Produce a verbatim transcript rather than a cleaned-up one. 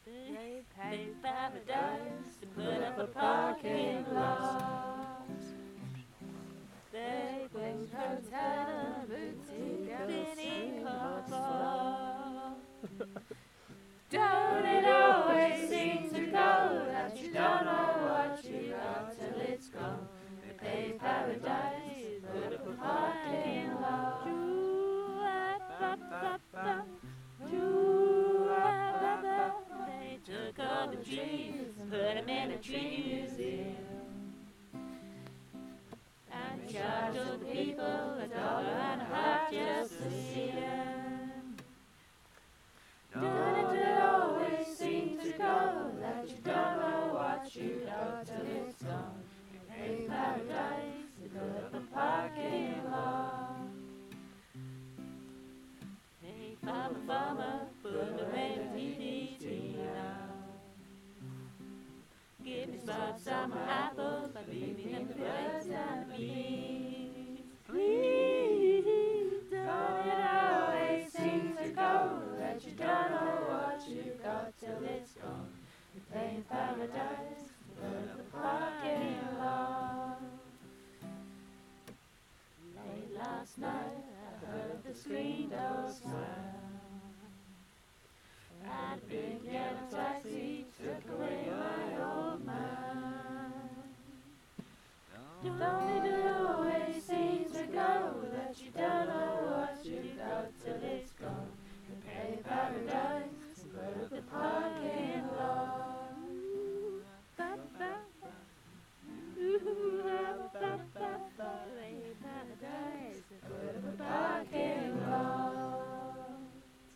They pay paradise to put up a parking lot. They close hotel and boutique spinning car. Don't it always seem to go that you don't know what you got till it's gone? They pay paradise to put up a parking lot. They took all the trees and put them in a tree museum and charged all the people a dollar and a half just to see them. Don't it always seem to go that you don't know what you got till it's gone? You pay paradise to put up a parking lot. Hey, farmer, farmer, put the rain in P D T now. Give me spots, summer apples, but leave me in the birds and the bees. Please, don't it always seem to go that you don't know what you got till it's gone? You pay paradise to put up a parking lot. Late last night, I heard the screen door slam.